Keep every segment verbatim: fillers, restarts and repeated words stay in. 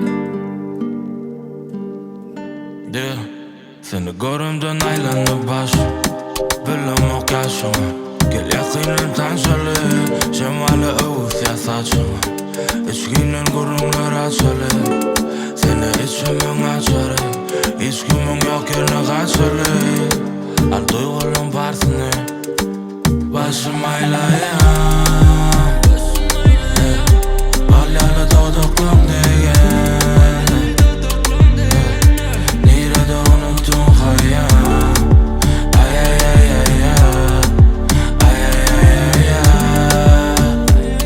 Yeah. Seni görümden aylanıp baş Bilim okyaşıma Gel yakinen tanşalı Şemali övüs ya saçıma İçkinin gurumlar açalı Seni içimin açarı Hiç kimin yok yerine kaçalı Al duyguların parsını Başım aylayan Balyalı doğduktum diye Nerede unuttun hayal Ay ay ay ay ay Ay ay ay ay ay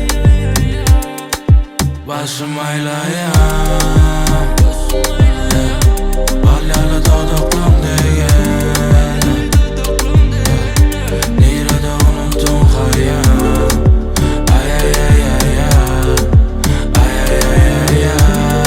Başım aylayan Balyalı doğduktum diye Nerede unuttun hayal Ay ay ay ay ay Ay ay ay ay ay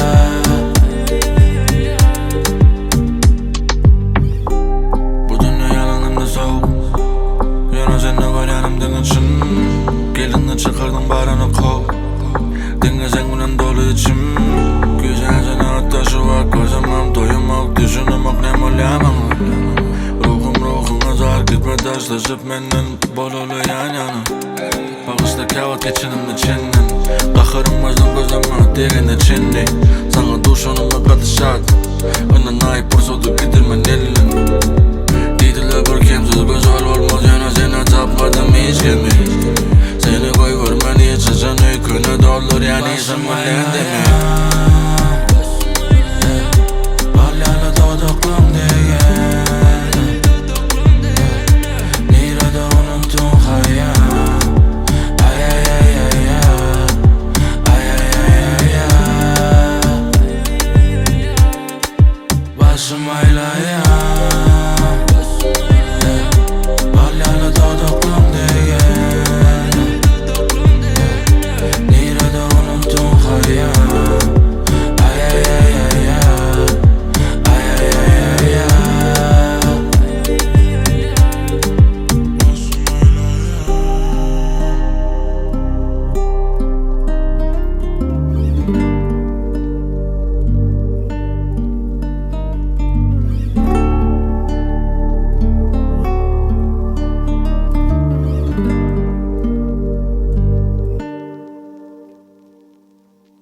Bu dünya yalanımda soğuk Yana seni koyanımdın için Gelini çıkardın barını kov Dinle sen günden dolu içim Güzel sen aratta şu var Gözümüm doyumak düşünümek ne olayamam Ruhum ruhuna zar gitme taşlaşıp menden bol olu yan yana Bağışta kavat geçinimde çinnin Kahırım başdan gözüme derine çinni Sana duşanıma katışat Önden ayıp bursodu gidirmen elin Didile bir kimsiz güzel olmaz yana seni tapmadım hiç kimi Seni koy görmeni içecen yüküne doldur yani zamanın demi Balyalı doğduktum diye Nerede unuttun hayal Ay ay ay ay ay Ay ay ay ay ay Başım aylayan Balyalı doğduktum diye Nerede unuttun hayal Ay ay ay ay ay Ay ay ay ay ay Başım aylayan